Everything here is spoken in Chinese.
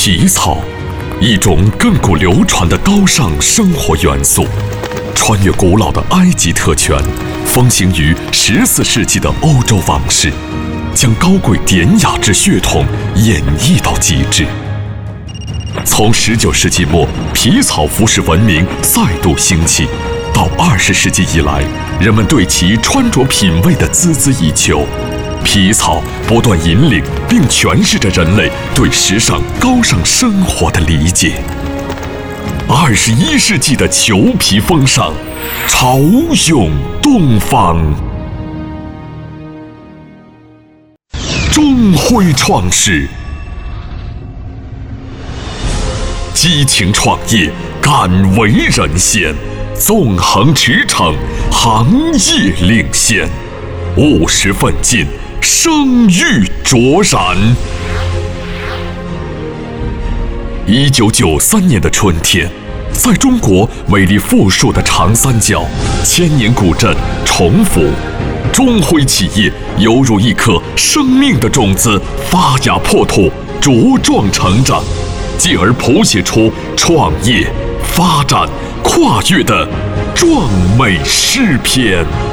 皮草，一种亘古流传的高尚生活元素，穿越古老的埃及特权，风行于14世纪的欧洲王室，将高贵典雅之血统演绎到极致。从19世纪末皮草服饰文明再度兴起，到20世纪以来，人们对其穿着品味的孜孜以求，皮草不断引领并诠释着人类对时尚高尚生活的理解。21世纪的裘皮风尚，潮涌东方。钟辉创始，激情创业，敢为人先，纵横驰骋，行业领先，务实奋进，声誉卓然。1993年的春天，在中国美丽富庶的长三角千年古镇崇福，钟辉企业犹如一颗生命的种子，发芽破土，茁壮成长，进而谱写出创业、发展、跨越的壮美诗篇。